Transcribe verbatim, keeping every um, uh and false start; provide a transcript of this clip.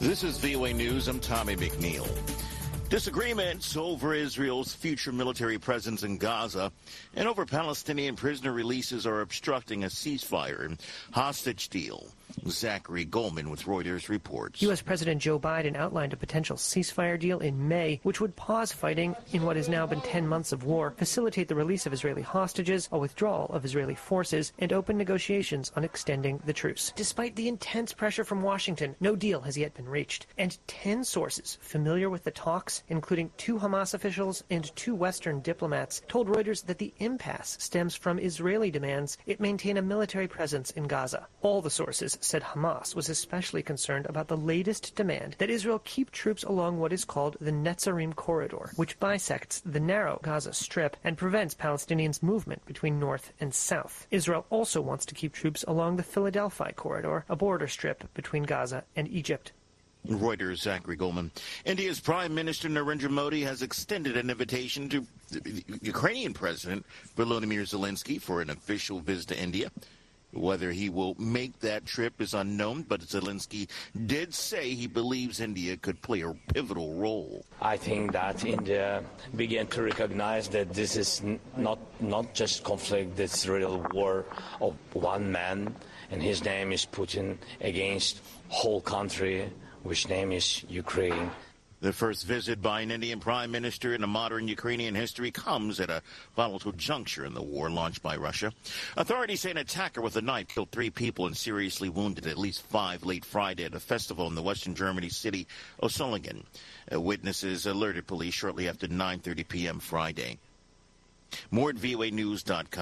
This is V O A News. I'm Tommy McNeil. Disagreements over Israel's future military presence in Gaza and over Palestinian prisoner releases are obstructing a ceasefire and hostage deal. Zachary Goldman with Reuters reports. U S. President Joe Biden outlined a potential ceasefire deal in May, which would pause fighting in what has now been ten months of war, facilitate the release of Israeli hostages, a withdrawal of Israeli forces, and open negotiations on extending the truce. Despite the intense pressure from Washington, no deal has yet been reached, and ten sources familiar with the talks, including two Hamas officials and two Western diplomats, told Reuters that the impasse stems from Israeli demands it maintain a military presence in Gaza. All the sources said Hamas was especially concerned about the latest demand that Israel keep troops along what is called the Netzarim corridor, which bisects the narrow Gaza Strip and prevents Palestinians' movement between north and south. Israel also wants to keep troops along the Philadelphia corridor, a border strip between Gaza and Egypt. Reuters' Zachary Goldman. India's Prime Minister Narendra Modi has extended an invitation to the Ukrainian President Volodymyr Zelensky for an official visit to India. Whether he will make that trip is unknown, but Zelensky did say he believes India could play a pivotal role. I think that India began to recognize that this is not not just conflict, it's real war of one man, and his name is Putin, against whole country, which name is Ukraine. The first visit by an Indian prime minister in a modern Ukrainian history comes at a volatile juncture in the war launched by Russia. Authorities say an attacker with a knife killed three people and seriously wounded at least five late Friday at a festival in the western Germany city of Solingen. Uh, witnesses alerted police shortly after nine thirty p.m. Friday. More at V O A News dot com.